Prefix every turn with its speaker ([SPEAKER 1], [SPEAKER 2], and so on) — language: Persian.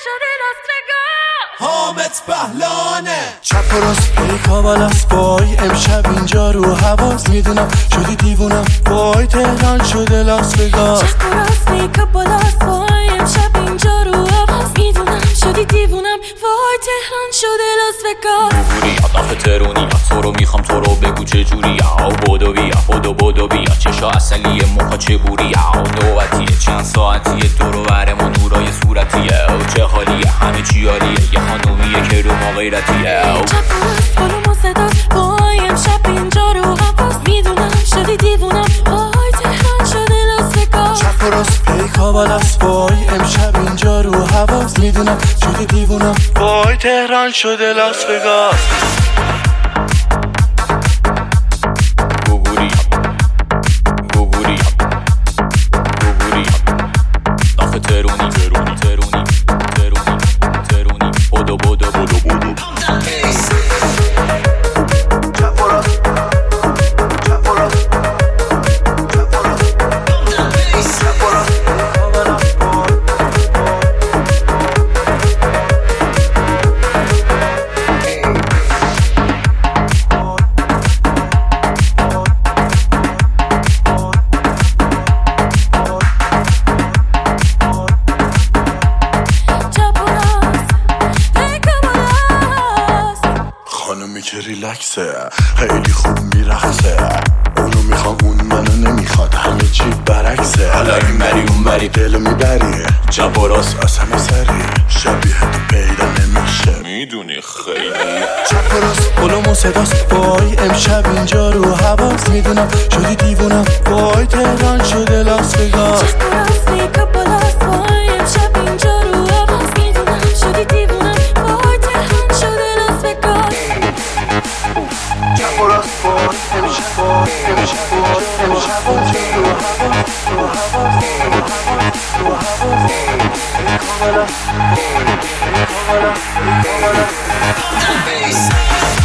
[SPEAKER 1] شده لاس وگاس.
[SPEAKER 2] حامد بهلانه
[SPEAKER 3] چپ و راست پیکا بالاست وای امشب اینجا رو حواس میدونم شدی دیوونم وای تهران شده لاس وگاس.
[SPEAKER 1] چپ و راست پیکا بالاست وای امشب اینجا رو حواس میدونم شدی دیوونم وای تهران شده لاس وگاس.
[SPEAKER 4] بوری آدم ترونی تو رو میخوام تو رو بگو چجوری او بودو بیا بودو بیا چشا اصلیه موها چه بوری او نوبتیه چند ساعتیه دورو برمون نورای صورتیه او چه حالیه همه چی عالیه یه خانومیه که رو ما غیرتیه او
[SPEAKER 1] چپ و راست بالو و صداست وای امشب اینجا رو حواس میدونم شدی دیوونم وای تهران شده لاس وگاس.
[SPEAKER 3] چپ و راست پیکا بالاست وای امشب اینجا رو حواس میدونم شدی دیوونم وای تهران شده لاس وگاس. خانومی که ریلکسه خیلی خوب میرقصه اونو میخوام اون منو نمیخواد همه چی برعکسه حالا این بری اون بری دلو میبری چپ و راست از همه سری شبیه تو پیدا نمیشه
[SPEAKER 4] میدونی خیلی
[SPEAKER 3] چپ و راست بلوم و صداست وای امشب اینجا رو حواس میدونم شدی دیوونم وای تهران شده لاس وگاس.
[SPEAKER 1] چپ و راست پیکا بالاست وای امشب اینجا رو حواس میدونم شدی دیوونم وای تهران شده لاس وگاس.
[SPEAKER 3] چپ و راست وای امشب رو حواس